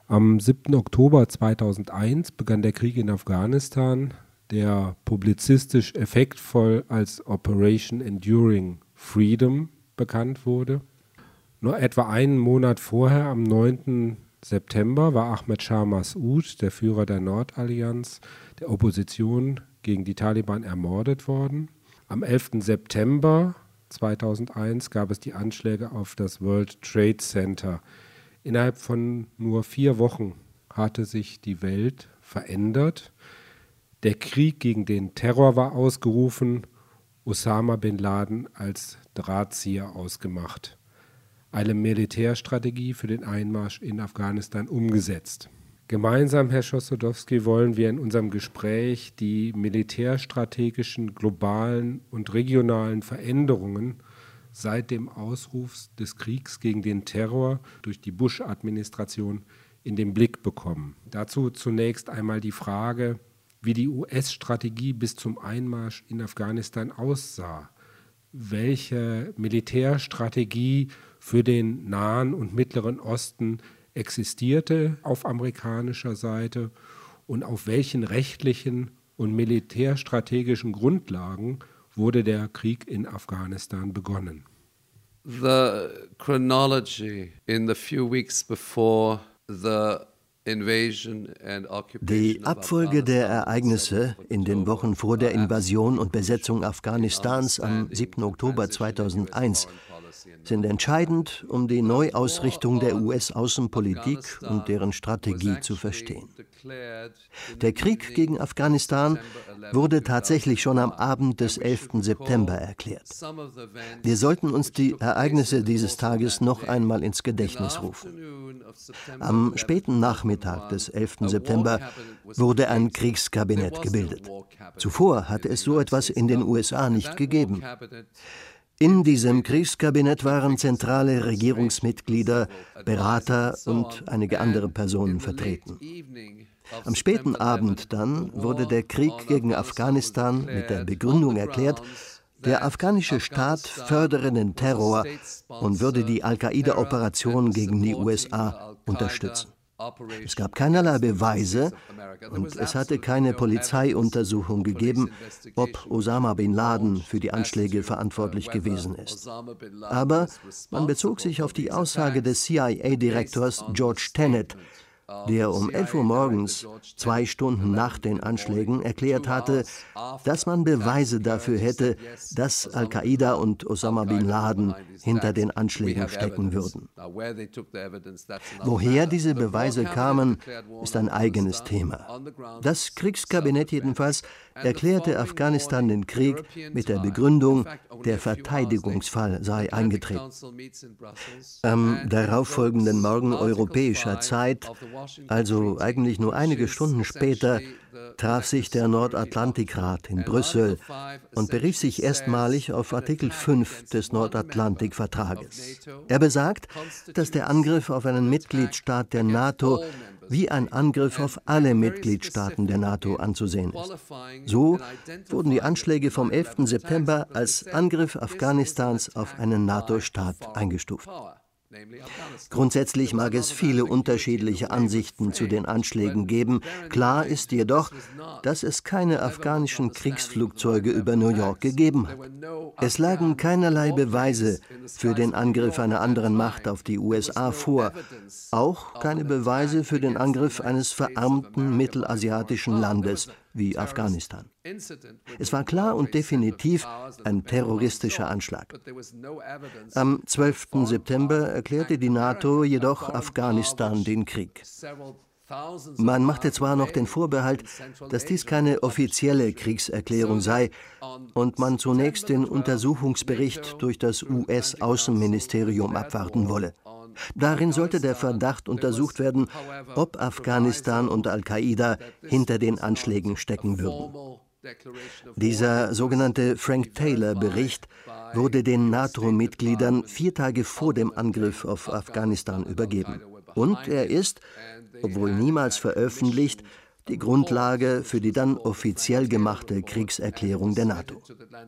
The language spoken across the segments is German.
Am 7. Oktober 2001 begann der Krieg in Afghanistan, der publizistisch effektvoll als Operation Enduring Freedom bekannt wurde. Nur etwa einen Monat vorher, am 9. September, war Ahmad Shah Massoud, der Führer der Nordallianz, der Opposition gegen die Taliban, ermordet worden. Am 11. September 2001 gab es die Anschläge auf das World Trade Center. Innerhalb von nur 4 Wochen hatte sich die Welt verändert. Der Krieg gegen den Terror war ausgerufen, Osama bin Laden als Drahtzieher ausgemacht. Eine Militärstrategie für den Einmarsch in Afghanistan umgesetzt. Gemeinsam, Herr Chossudowski, wollen wir in unserem Gespräch die militärstrategischen, globalen und regionalen Veränderungen seit dem Ausruf des Kriegs gegen den Terror durch die Bush-Administration in den Blick bekommen. Dazu zunächst einmal die Frage, wie die US-Strategie bis zum Einmarsch in Afghanistan aussah. Welche Militärstrategie für den Nahen und Mittleren Osten existierte auf amerikanischer Seite und auf welchen rechtlichen und militärstrategischen Grundlagen wurde der Krieg in Afghanistan begonnen? The chronology in the few weeks before the Die Abfolge der Ereignisse in den Wochen vor der Invasion und Besetzung Afghanistans am 7. Oktober 2001 sind entscheidend, um die Neuausrichtung der US-Außenpolitik und deren Strategie zu verstehen. Der Krieg gegen Afghanistan wurde tatsächlich schon am Abend des 11. September erklärt. Wir sollten uns die Ereignisse dieses Tages noch einmal ins Gedächtnis rufen. Am späten Nachmittag des 11. September wurde ein Kriegskabinett gebildet. Zuvor hatte es so etwas in den USA nicht gegeben. In diesem Kriegskabinett waren zentrale Regierungsmitglieder, Berater und einige andere Personen vertreten. Am späten Abend dann wurde der Krieg gegen Afghanistan mit der Begründung erklärt, der afghanische Staat fördere den Terror und würde die Al-Qaida-Operation gegen die USA unterstützen. Es gab keinerlei Beweise und es hatte keine Polizeiuntersuchung gegeben, ob Osama bin Laden für die Anschläge verantwortlich gewesen ist. Aber man bezog sich auf die Aussage des CIA-Direktors George Tenet, der um 11 Uhr morgens, 2 Stunden nach den Anschlägen, erklärt hatte, dass man Beweise dafür hätte, dass Al-Qaida und Osama bin Laden hinter den Anschlägen stecken würden. Woher diese Beweise kamen, ist ein eigenes Thema. Das Kriegskabinett jedenfalls erklärte Afghanistan den Krieg mit der Begründung, der Verteidigungsfall sei eingetreten. Am darauffolgenden Morgen europäischer Zeit, also eigentlich nur einige Stunden später, traf sich der Nordatlantikrat in Brüssel und berief sich erstmalig auf Artikel 5 des Nordatlantikvertrages. Er besagt, dass der Angriff auf einen Mitgliedstaat der NATO wie ein Angriff auf alle Mitgliedstaaten der NATO anzusehen ist. So wurden die Anschläge vom 11. September als Angriff Afghanistans auf einen NATO-Staat eingestuft. Grundsätzlich mag es viele unterschiedliche Ansichten zu den Anschlägen geben. Klar ist jedoch, dass es keine afghanischen Kriegsflugzeuge über New York gegeben hat. Es lagen keinerlei Beweise für den Angriff einer anderen Macht auf die USA vor, auch keine Beweise für den Angriff eines verarmten mittelasiatischen Landes wie Afghanistan. Es war klar und definitiv ein terroristischer Anschlag. Am 12. September erklärte die NATO jedoch Afghanistan den Krieg. Man machte zwar noch den Vorbehalt, dass dies keine offizielle Kriegserklärung sei und man zunächst den Untersuchungsbericht durch das US-Außenministerium abwarten wolle. Darin sollte der Verdacht untersucht werden, ob Afghanistan und Al-Qaida hinter den Anschlägen stecken würden. Dieser sogenannte Frank-Taylor-Bericht wurde den NATO-Mitgliedern 4 Tage vor dem Angriff auf Afghanistan übergeben. Und er ist, obwohl niemals veröffentlicht, die Grundlage für die dann offiziell gemachte Kriegserklärung der NATO.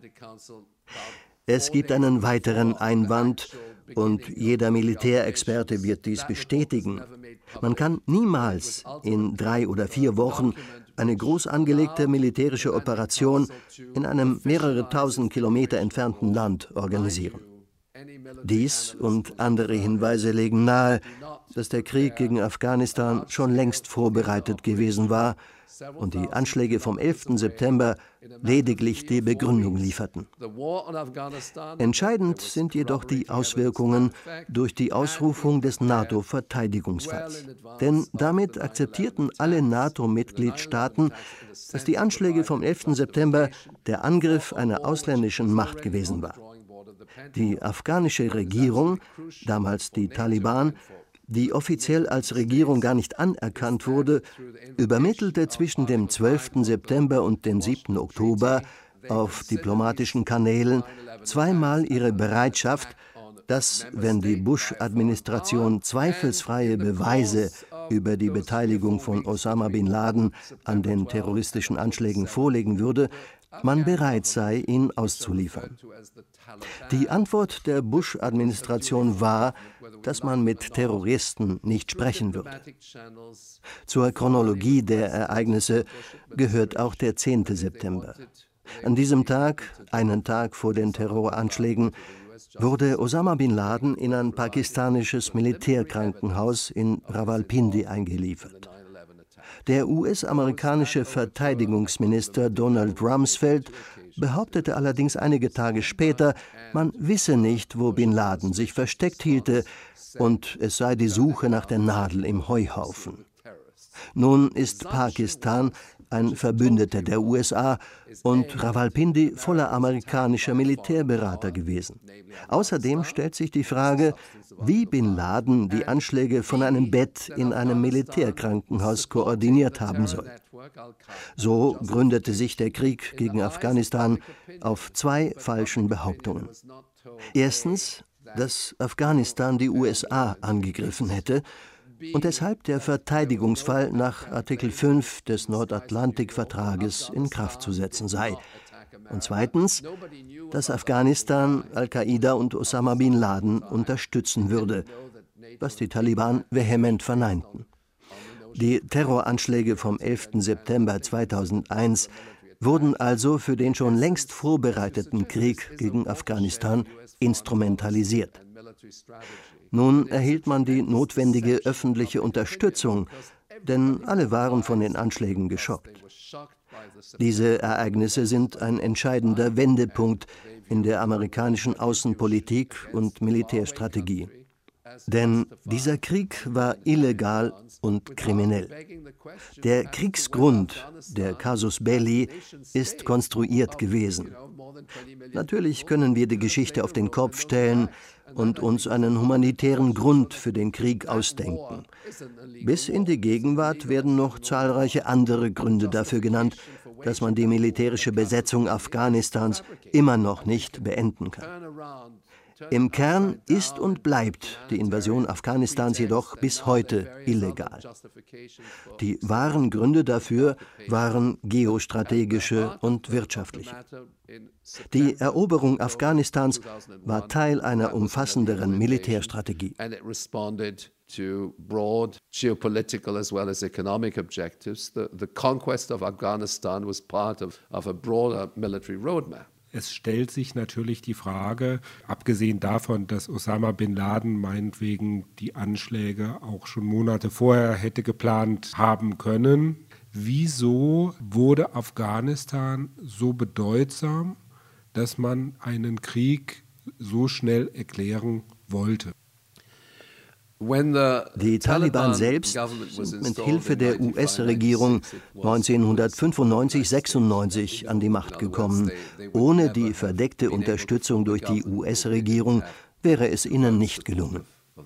Es gibt einen weiteren Einwand, und jeder Militärexperte wird dies bestätigen. Man kann niemals in 3 oder 4 Wochen eine groß angelegte militärische Operation in einem mehrere tausend Kilometer entfernten Land organisieren. Dies und andere Hinweise legen nahe, dass der Krieg gegen Afghanistan schon längst vorbereitet gewesen war und die Anschläge vom 11. September lediglich die Begründung lieferten. Entscheidend sind jedoch die Auswirkungen durch die Ausrufung des NATO-Verteidigungsfalls. Denn damit akzeptierten alle NATO-Mitgliedstaaten, dass die Anschläge vom 11. September der Angriff einer ausländischen Macht gewesen war. Die afghanische Regierung, damals die Taliban, die offiziell als Regierung gar nicht anerkannt wurde, übermittelte zwischen dem 12. September und dem 7. Oktober auf diplomatischen Kanälen zweimal ihre Bereitschaft, dass, wenn die Bush-Administration zweifelsfreie Beweise über die Beteiligung von Osama bin Laden an den terroristischen Anschlägen vorlegen würde, man bereit sei, ihn auszuliefern. Die Antwort der Bush-Administration war, dass man mit Terroristen nicht sprechen würde. Zur Chronologie der Ereignisse gehört auch der 10. September. An diesem Tag, einen Tag vor den Terroranschlägen, wurde Osama bin Laden in ein pakistanisches Militärkrankenhaus in Rawalpindi eingeliefert. Der US-amerikanische Verteidigungsminister Donald Rumsfeld behauptete allerdings einige Tage später, man wisse nicht, wo bin Laden sich versteckt hielte, und es sei die Suche nach der Nadel im Heuhaufen. Nun ist Pakistan ein Verbündeter der USA und Rawalpindi voller amerikanischer Militärberater gewesen. Außerdem stellt sich die Frage, wie bin Laden die Anschläge von einem Bett in einem Militärkrankenhaus koordiniert haben soll. So gründete sich der Krieg gegen Afghanistan auf 2 falschen Behauptungen. Erstens, dass Afghanistan die USA angegriffen hätte und deshalb der Verteidigungsfall nach Artikel 5 des Nordatlantikvertrages in Kraft zu setzen sei. Und zweitens, dass Afghanistan Al-Qaida und Osama bin Laden unterstützen würde, was die Taliban vehement verneinten. Die Terroranschläge vom 11. September 2001 wurden also für den schon längst vorbereiteten Krieg gegen Afghanistan instrumentalisiert. Nun erhielt man die notwendige öffentliche Unterstützung, denn alle waren von den Anschlägen geschockt. Diese Ereignisse sind ein entscheidender Wendepunkt in der amerikanischen Außenpolitik und Militärstrategie. Denn dieser Krieg war illegal und kriminell. Der Kriegsgrund, der Casus Belli, ist konstruiert gewesen. Natürlich können wir die Geschichte auf den Kopf stellen und uns einen humanitären Grund für den Krieg ausdenken. Bis in die Gegenwart werden noch zahlreiche andere Gründe dafür genannt, dass man die militärische Besetzung Afghanistans immer noch nicht beenden kann. Im Kern ist und bleibt die Invasion Afghanistans jedoch bis heute illegal. Die wahren Gründe dafür waren geostrategische und wirtschaftliche. Die Eroberung Afghanistans war Teil einer umfassenderen Militärstrategie. To broad geopolitical as well as economic objectives. The conquest of Afghanistan was part of a broader military roadmap. Es stellt sich natürlich die Frage, abgesehen davon, dass Osama bin Laden meinetwegen die Anschläge auch schon Monate vorher hätte geplant haben können, wieso wurde Afghanistan so bedeutsam, dass man einen Krieg so schnell erklären wollte? Die Taliban selbst sind mit Hilfe der US-Regierung 1995-96 an die Macht gekommen. Ohne die verdeckte Unterstützung durch die US-Regierung wäre es ihnen nicht gelungen.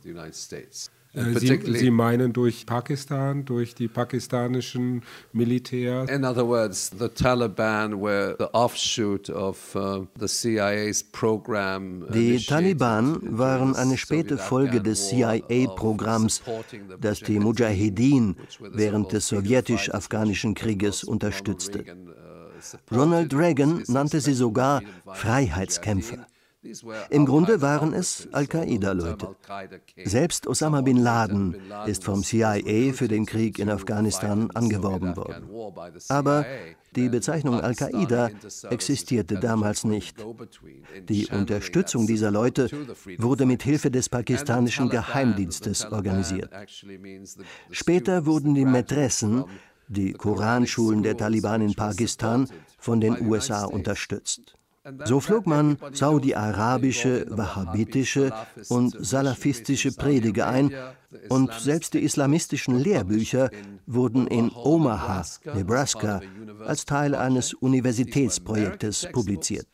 Sie meinen durch Pakistan, durch die pakistanischen Militärs? In other words, the Taliban were the offshoot of the CIA's program. Die Taliban waren eine späte Folge des CIA-Programms, das die Mujahedin während des sowjetisch-afghanischen Krieges unterstützte. Ronald Reagan nannte sie sogar Freiheitskämpfer. Im Grunde waren es Al-Qaida-Leute. Selbst Osama bin Laden ist vom CIA für den Krieg in Afghanistan angeworben worden. Aber die Bezeichnung Al-Qaida existierte damals nicht. Die Unterstützung dieser Leute wurde mit Hilfe des pakistanischen Geheimdienstes organisiert. Später wurden die Medressen, die Koranschulen der Taliban in Pakistan, von den USA unterstützt. So flog man saudi-arabische, wahhabitische und salafistische Prediger ein und selbst die islamistischen Lehrbücher wurden in Omaha, Nebraska, als Teil eines Universitätsprojektes publiziert.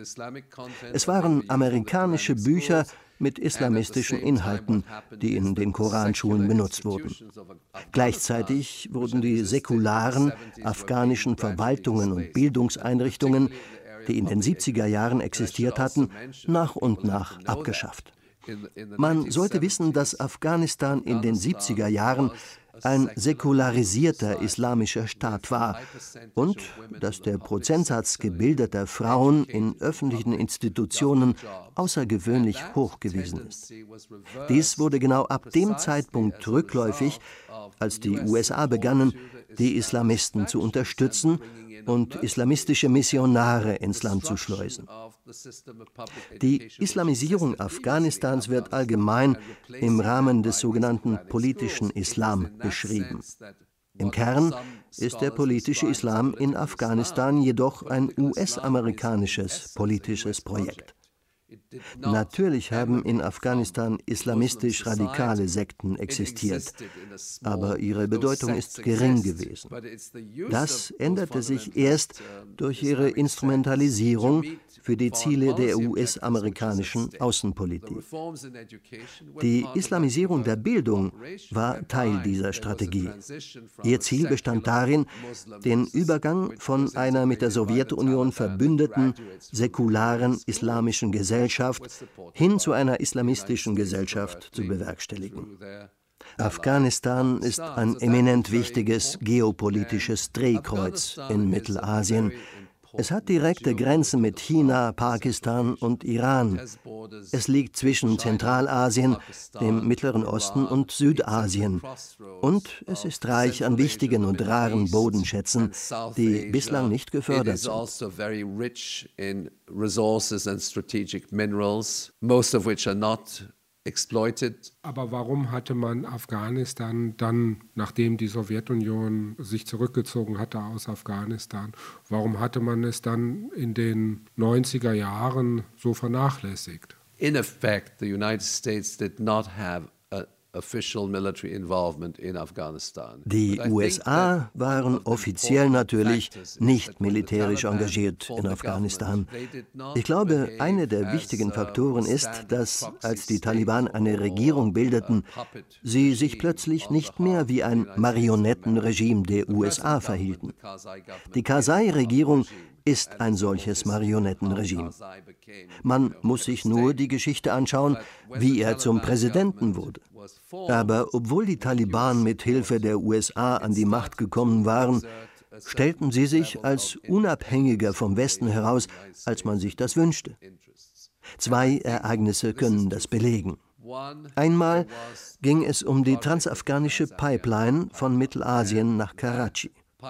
Es waren amerikanische Bücher mit islamistischen Inhalten, die in den Koranschulen benutzt wurden. Gleichzeitig wurden die säkularen afghanischen Verwaltungen und Bildungseinrichtungen, die in den 70er Jahren existiert hatten, nach und nach abgeschafft. Man sollte wissen, dass Afghanistan in den 70er Jahren ein säkularisierter islamischer Staat war und dass der Prozentsatz gebildeter Frauen in öffentlichen Institutionen außergewöhnlich hoch gewesen ist. Dies wurde genau ab dem Zeitpunkt rückläufig, als die USA begannen, die Islamisten zu unterstützen und islamistische Missionare ins Land zu schleusen. Die Islamisierung Afghanistans wird allgemein im Rahmen des sogenannten politischen Islam beschrieben. Im Kern ist der politische Islam in Afghanistan jedoch ein US-amerikanisches politisches Projekt. Natürlich haben in Afghanistan islamistisch radikale Sekten existiert, aber ihre Bedeutung ist gering gewesen. Das änderte sich erst durch ihre Instrumentalisierung für die Ziele der US-amerikanischen Außenpolitik. Die Islamisierung der Bildung war Teil dieser Strategie. Ihr Ziel bestand darin, den Übergang von einer mit der Sowjetunion verbündeten, säkularen islamischen Gesellschaft hin zu einer islamistischen Gesellschaft zu bewerkstelligen. Afghanistan ist ein eminent wichtiges geopolitisches Drehkreuz in Mittelasien. Es hat direkte Grenzen mit China, Pakistan und Iran. Es liegt zwischen Zentralasien, dem Mittleren Osten und Südasien. Und es ist reich an wichtigen und raren Bodenschätzen, die bislang nicht gefördert sind. Aber warum hatte man Afghanistan dann, nachdem die Sowjetunion sich zurückgezogen hatte aus Afghanistan, warum hatte man es dann in den 90er Jahren so vernachlässigt? In effect, the United States did not have official military involvement in Afghanistan. Die USA waren offiziell natürlich nicht militärisch engagiert in Afghanistan. Ich glaube, einer der wichtigen Faktoren ist, dass, als die Taliban eine Regierung bildeten, sie sich plötzlich nicht mehr wie ein Marionettenregime der USA verhielten. Die Karzai-Regierung ist ein solches Marionettenregime. Man muss sich nur die Geschichte anschauen, wie er zum Präsidenten wurde. Aber obwohl die Taliban mit Hilfe der USA an die Macht gekommen waren, stellten sie sich als unabhängiger vom Westen heraus, als man sich das wünschte. Zwei Ereignisse können das belegen. Einmal ging es um die transafghanische Pipeline von Mittelasien nach Karachi.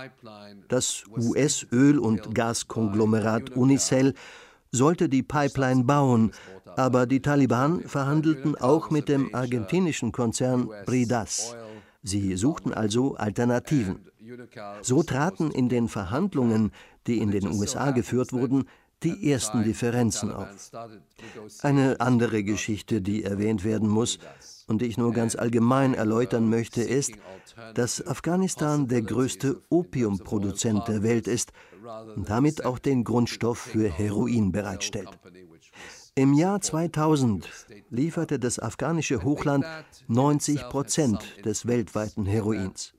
Das US-Öl- und Gaskonglomerat Unicel sollte die Pipeline bauen, aber die Taliban verhandelten auch mit dem argentinischen Konzern Bridas. Sie suchten also Alternativen. So traten in den Verhandlungen, die in den USA geführt wurden, die ersten Differenzen auf. Eine andere Geschichte, die erwähnt werden muss und die ich nur ganz allgemein erläutern möchte, ist, dass Afghanistan der größte Opiumproduzent der Welt ist und damit auch den Grundstoff für Heroin bereitstellt. Im Jahr 2000 lieferte das afghanische Hochland 90% des weltweiten Heroins.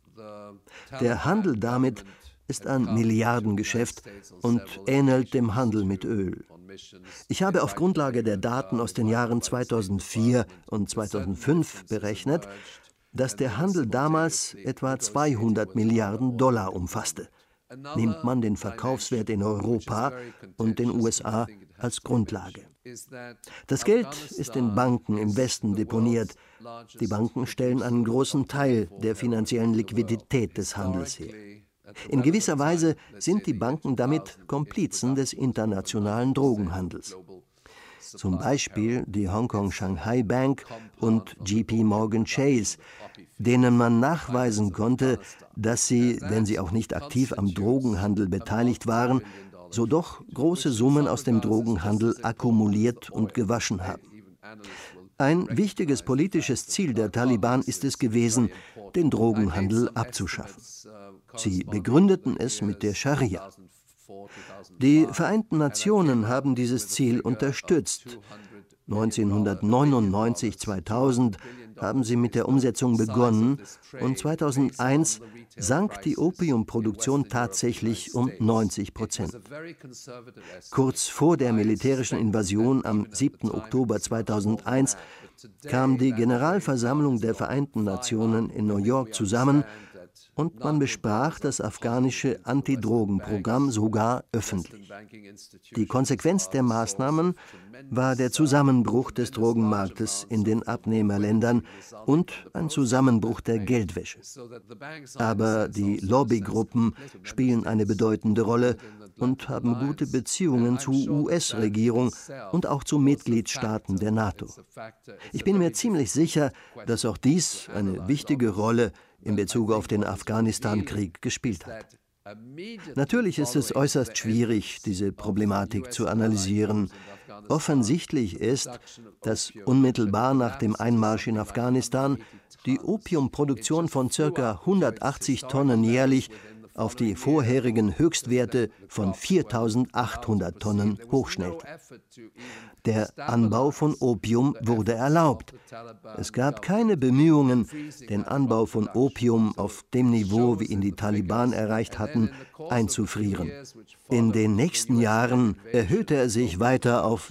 Der Handel damit ist ein Milliardengeschäft und ähnelt dem Handel mit Öl. Ich habe auf Grundlage der Daten aus den Jahren 2004 und 2005 berechnet, dass der Handel damals etwa $200 Milliarden umfasste. nimmt man den Verkaufswert in Europa und den USA als Grundlage. Das Geld ist in Banken im Westen deponiert. Die Banken stellen einen großen Teil der finanziellen Liquidität des Handels her. In gewisser Weise sind die Banken damit Komplizen des internationalen Drogenhandels. Zum Beispiel die Hongkong Shanghai Bank und JP Morgan Chase, denen man nachweisen konnte, dass sie, wenn sie auch nicht aktiv am Drogenhandel beteiligt waren, so doch große Summen aus dem Drogenhandel akkumuliert und gewaschen haben. Ein wichtiges politisches Ziel der Taliban ist es gewesen, den Drogenhandel abzuschaffen. Sie begründeten es mit der Scharia. Die Vereinten Nationen haben dieses Ziel unterstützt. 1999-2000 haben sie mit der Umsetzung begonnen und 2001 sank die Opiumproduktion tatsächlich um 90%. Kurz vor der militärischen Invasion am 7. Oktober 2001 kam die Generalversammlung der Vereinten Nationen in New York zusammen und man besprach das afghanische Antidrogenprogramm sogar öffentlich. Die Konsequenz der Maßnahmen war der Zusammenbruch des Drogenmarktes in den Abnehmerländern und ein Zusammenbruch der Geldwäsche. Aber die Lobbygruppen spielen eine bedeutende Rolle und haben gute Beziehungen zur US-Regierung und auch zu Mitgliedstaaten der NATO. Ich bin mir ziemlich sicher, dass auch dies eine wichtige Rolle in Bezug auf den Afghanistan-Krieg gespielt hat. Natürlich ist es äußerst schwierig, diese Problematik zu analysieren. Offensichtlich ist, dass unmittelbar nach dem Einmarsch in Afghanistan die Opiumproduktion von ca. 180 Tonnen jährlich auf die vorherigen Höchstwerte von 4.800 Tonnen hochschnellte. Der Anbau von Opium wurde erlaubt. Es gab keine Bemühungen, den Anbau von Opium auf dem Niveau, wie ihn die Taliban erreicht hatten, einzufrieren. In den nächsten Jahren erhöhte er sich weiter auf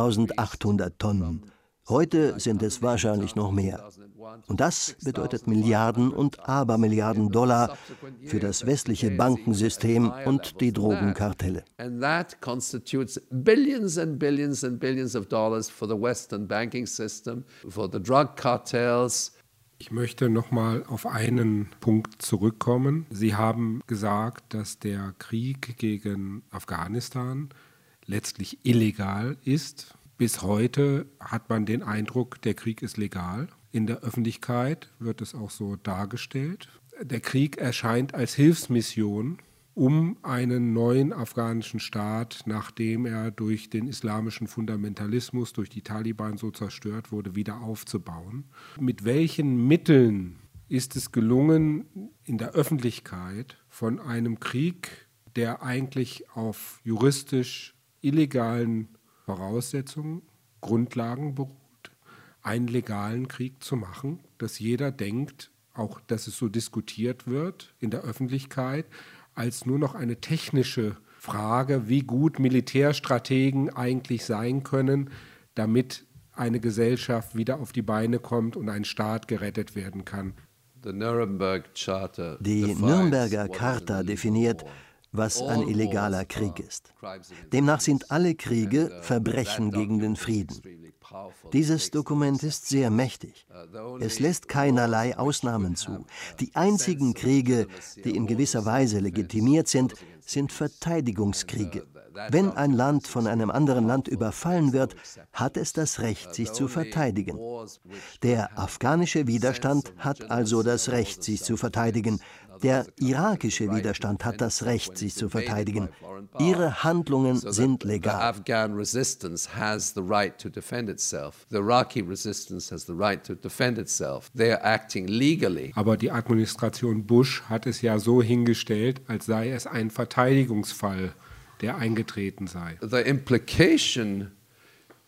6.800 Tonnen. Heute sind es wahrscheinlich noch mehr. Und das bedeutet Milliarden und Abermilliarden Dollar für das westliche Bankensystem und die Drogenkartelle. And that constitutes billions and billions and billions of dollars for the Western banking system, for the drug cartels. Ich möchte noch mal auf einen Punkt zurückkommen. Sie haben gesagt, dass der Krieg gegen Afghanistan letztlich illegal ist. Bis heute hat man den Eindruck, der Krieg ist legal. In der Öffentlichkeit wird es auch so dargestellt. Der Krieg erscheint als Hilfsmission, um einen neuen afghanischen Staat, nachdem er durch den islamischen Fundamentalismus, durch die Taliban so zerstört wurde, wieder aufzubauen. Mit welchen Mitteln ist es gelungen, in der Öffentlichkeit von einem Krieg, der eigentlich auf juristisch illegalen Voraussetzungen, Grundlagen beruht, einen legalen Krieg zu machen, dass jeder denkt, auch dass es so diskutiert wird in der Öffentlichkeit, als nur noch eine technische Frage, wie gut Militärstrategen eigentlich sein können, damit eine Gesellschaft wieder auf die Beine kommt und ein Staat gerettet werden kann. Die Nürnberger Charta definiert, was ein illegaler Krieg ist. Demnach sind alle Kriege Verbrechen gegen den Frieden. Dieses Dokument ist sehr mächtig. Es lässt keinerlei Ausnahmen zu. Die einzigen Kriege, die in gewisser Weise legitimiert sind, sind Verteidigungskriege. Wenn ein Land von einem anderen Land überfallen wird, hat es das Recht, sich zu verteidigen. Der afghanische Widerstand hat also das Recht, sich zu verteidigen. Der irakische Widerstand hat das Recht, sich zu verteidigen. Ihre Handlungen sind legal. Afghan resistance has the right to defend itself. The Iraqi resistance has the right to defend itself. They are acting legally. Aber die Administration Bush hat es ja so hingestellt, als sei es ein Verteidigungsfall, der eingetreten sei. The implication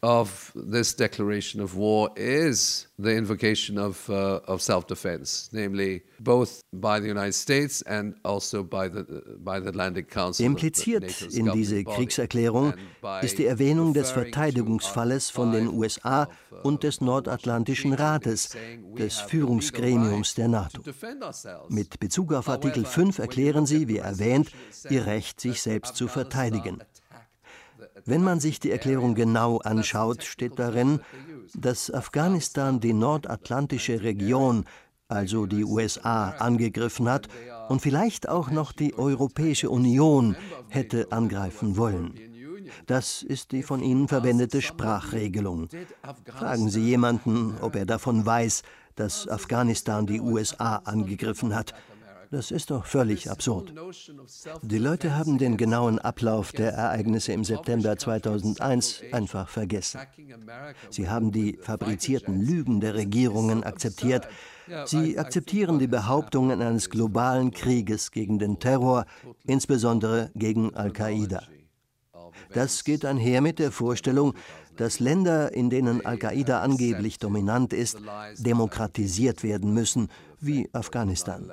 of this declaration of war is the invocation of self-defense, namely both by the United States and also by the Atlantic Council. Impliziert in diese Kriegserklärung ist die Erwähnung des Verteidigungsfalles von den USA und des Nordatlantischen Rates, des Führungsgremiums der NATO. Mit Bezug auf Artikel 5 erklären sie, wie erwähnt, ihr Recht, sich selbst zu verteidigen. Wenn man sich die Erklärung genau anschaut, steht darin, dass Afghanistan die nordatlantische Region, also die USA, angegriffen hat und vielleicht auch noch die Europäische Union hätte angreifen wollen. Das ist die von Ihnen verwendete Sprachregelung. Fragen Sie jemanden, ob er davon weiß, dass Afghanistan die USA angegriffen hat. Das ist doch völlig absurd. Die Leute haben den genauen Ablauf der Ereignisse im September 2001 einfach vergessen. Sie haben die fabrizierten Lügen der Regierungen akzeptiert. Sie akzeptieren die Behauptungen eines globalen Krieges gegen den Terror, insbesondere gegen Al-Qaida. Das geht einher mit der Vorstellung, dass Länder, in denen Al-Qaida angeblich dominant ist, demokratisiert werden müssen, wie Afghanistan.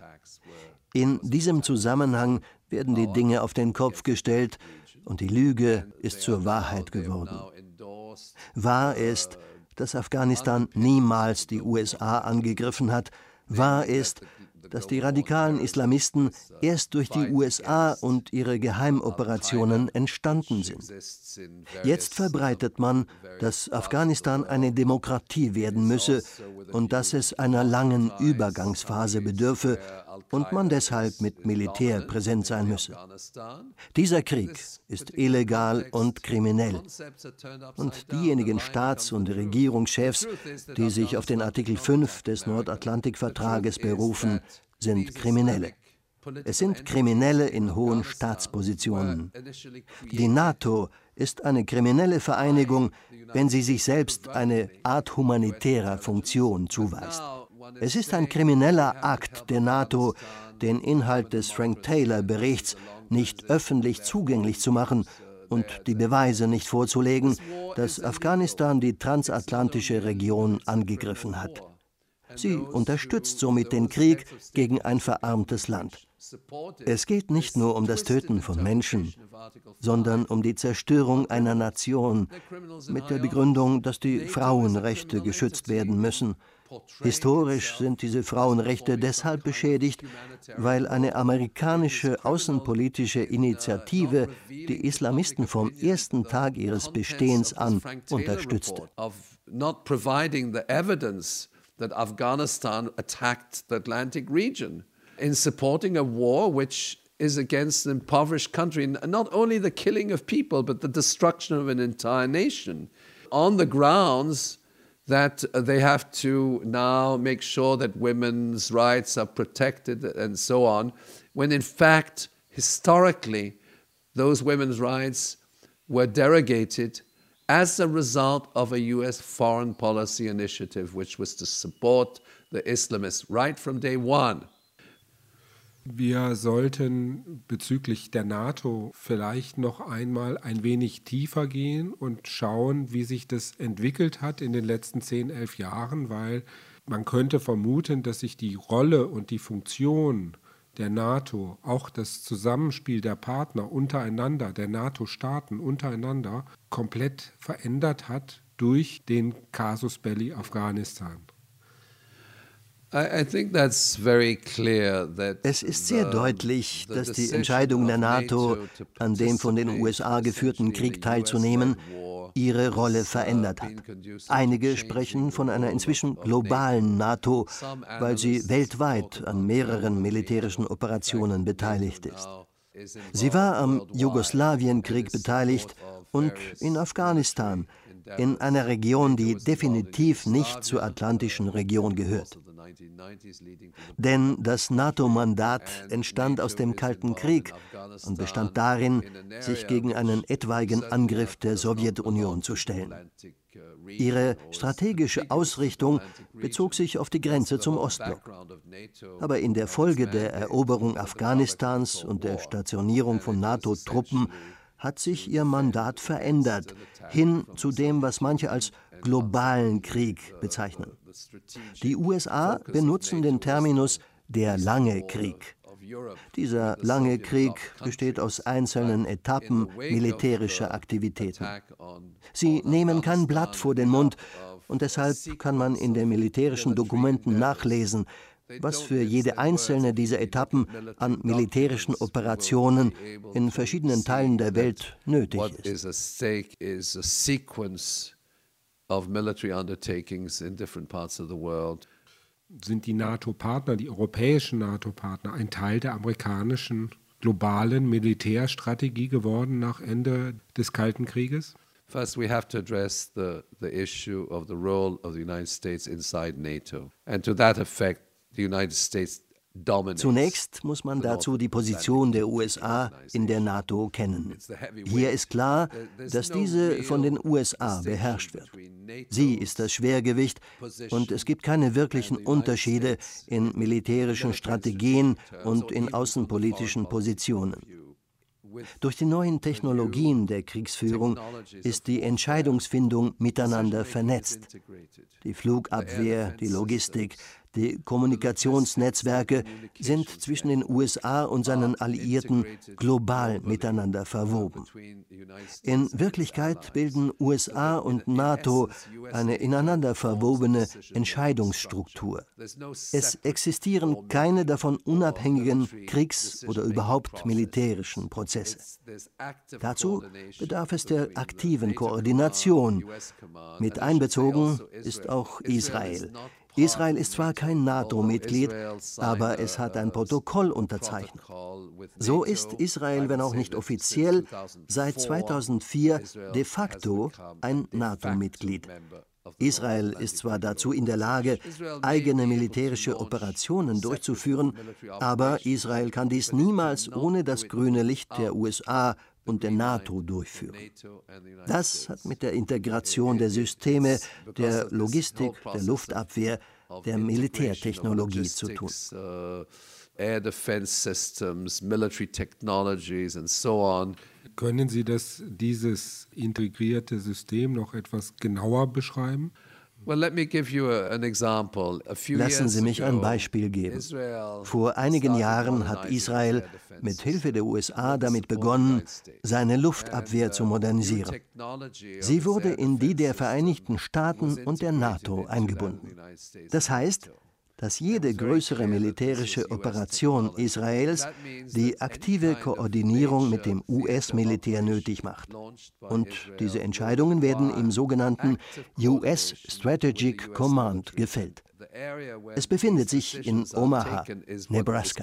In diesem Zusammenhang werden die Dinge auf den Kopf gestellt und die Lüge ist zur Wahrheit geworden. Wahr ist, dass Afghanistan niemals die USA angegriffen hat. Wahr ist, dass die radikalen Islamisten erst durch die USA und ihre Geheimoperationen entstanden sind. Jetzt verbreitet man, dass Afghanistan eine Demokratie werden müsse und dass es einer langen Übergangsphase bedürfe und man deshalb mit Militär präsent sein müsse. Dieser Krieg ist illegal und kriminell. Und diejenigen Staats- und Regierungschefs, die sich auf den Artikel 5 des Nordatlantikvertrages berufen, sind Kriminelle. Es sind Kriminelle in hohen Staatspositionen. Die NATO ist eine kriminelle Vereinigung, wenn sie sich selbst eine Art humanitärer Funktion zuweist. Es ist ein krimineller Akt der NATO, den Inhalt des Frank-Taylor-Berichts nicht öffentlich zugänglich zu machen und die Beweise nicht vorzulegen, dass Afghanistan die transatlantische Region angegriffen hat. Sie unterstützt somit den Krieg gegen ein verarmtes Land. Es geht nicht nur um das Töten von Menschen, sondern um die Zerstörung einer Nation mit der Begründung, dass die Frauenrechte geschützt werden müssen. Historisch sind diese Frauenrechte deshalb beschädigt, weil eine amerikanische außenpolitische Initiative die Islamisten vom ersten Tag ihres Bestehens an unterstützte. That Afghanistan attacked the Atlantic region in supporting a war which is against an impoverished country, not only the killing of people, but the destruction of an entire nation, on the grounds that they have to now make sure that women's rights are protected and so on, when in fact, historically, those women's rights were derogated as a result of a US foreign policy initiative, which was to support the Islamists right from day one. Wir sollten bezüglich der NATO vielleicht noch einmal ein wenig tiefer gehen und schauen, wie sich das entwickelt hat in den letzten 10, 11 Jahren, weil man könnte vermuten, dass sich die Rolle und die Funktion der NATO, auch das Zusammenspiel der Partner untereinander, der NATO-Staaten untereinander, komplett verändert hat durch den Casus Belli Afghanistan. Es ist sehr deutlich, dass die Entscheidung der NATO, an dem von den USA geführten Krieg teilzunehmen, ihre Rolle verändert hat. Einige sprechen von einer inzwischen globalen NATO, weil sie weltweit an mehreren militärischen Operationen beteiligt ist. Sie war am Jugoslawienkrieg beteiligt und in Afghanistan, in einer Region, die definitiv nicht zur atlantischen Region gehört. Denn das NATO-Mandat entstand aus dem Kalten Krieg und bestand darin, sich gegen einen etwaigen Angriff der Sowjetunion zu stellen. Ihre strategische Ausrichtung bezog sich auf die Grenze zum Ostblock. Aber in der Folge der Eroberung Afghanistans und der Stationierung von NATO-Truppen hat sich ihr Mandat verändert, hin zu dem, was manche als globalen Krieg bezeichnen. Die USA benutzen den Terminus der lange Krieg. Dieser lange Krieg besteht aus einzelnen Etappen militärischer Aktivitäten. Sie nehmen kein Blatt vor den Mund und deshalb kann man in den militärischen Dokumenten nachlesen, was für jede einzelne dieser Etappen an militärischen Operationen in verschiedenen Teilen der Welt nötig ist. Sind die NATO-Partner, die europäischen NATO-Partner, ein Teil der amerikanischen globalen Militärstrategie geworden nach Ende des Kalten Krieges? First, we have to address the issue of the role of the United States inside NATO. And to that effect, the United States dominates. Zunächst muss man dazu die Position der USA in der NATO kennen. Hier ist klar, dass diese von den USA beherrscht wird. Sie ist das Schwergewicht und es gibt keine wirklichen Unterschiede in militärischen Strategien und in außenpolitischen Positionen. Durch die neuen Technologien der Kriegsführung ist die Entscheidungsfindung miteinander vernetzt. Die Flugabwehr, die Logistik, die Kommunikationsnetzwerke sind zwischen den USA und seinen Alliierten global miteinander verwoben. In Wirklichkeit bilden USA und NATO eine ineinander verwobene Entscheidungsstruktur. Es existieren keine davon unabhängigen Kriegs- oder überhaupt militärischen Prozesse. Dazu bedarf es der aktiven Koordination. Mit einbezogen ist auch Israel. Israel ist zwar kein NATO-Mitglied, aber es hat ein Protokoll unterzeichnet. So ist Israel, wenn auch nicht offiziell, seit 2004 de facto ein NATO-Mitglied. Israel ist zwar dazu in der Lage, eigene militärische Operationen durchzuführen, aber Israel kann dies niemals ohne das grüne Licht der USA und der NATO durchführen. Das hat mit der Integration der Systeme, der Logistik, der Luftabwehr, der Militärtechnologie zu tun. Air defense systems, military technologies and so on. Können Sie dieses integrierte System noch etwas genauer beschreiben? Lassen Sie mich ein Beispiel geben. Vor einigen Jahren hat Israel mit Hilfe der USA damit begonnen, seine Luftabwehr zu modernisieren. Sie wurde in die der Vereinigten Staaten und der NATO eingebunden. Das heißt, dass jede größere militärische Operation Israels die aktive Koordinierung mit dem US-Militär nötig macht. Und diese Entscheidungen werden im sogenannten US Strategic Command gefällt. Es befindet sich in Omaha, Nebraska.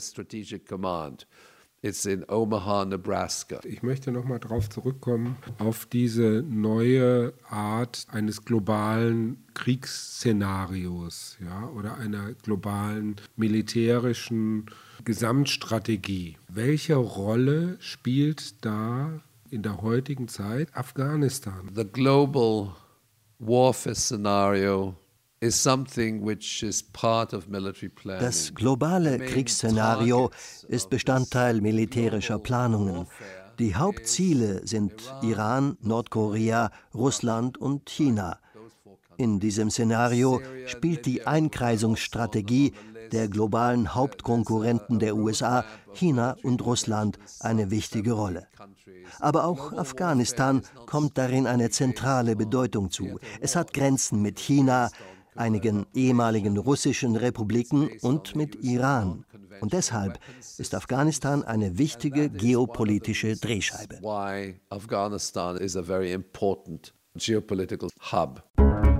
It's in Omaha, Nebraska. Ich möchte nochmal darauf zurückkommen, auf diese neue Art eines globalen Kriegsszenarios, ja, oder einer globalen militärischen Gesamtstrategie. Welche Rolle spielt da in der heutigen Zeit Afghanistan? The global warfare scenario das globale Kriegsszenario ist Bestandteil militärischer Planungen. Die Hauptziele sind Iran, Nordkorea, Russland und China. In diesem Szenario spielt die Einkreisungsstrategie der globalen Hauptkonkurrenten der USA, China und Russland, eine wichtige Rolle. Aber auch Afghanistan kommt darin eine zentrale Bedeutung zu. Es hat Grenzen mit China, einigen ehemaligen russischen Republiken und mit Iran. Und deshalb ist Afghanistan eine wichtige geopolitische Drehscheibe. Why Afghanistan is a very important geopolitical hub.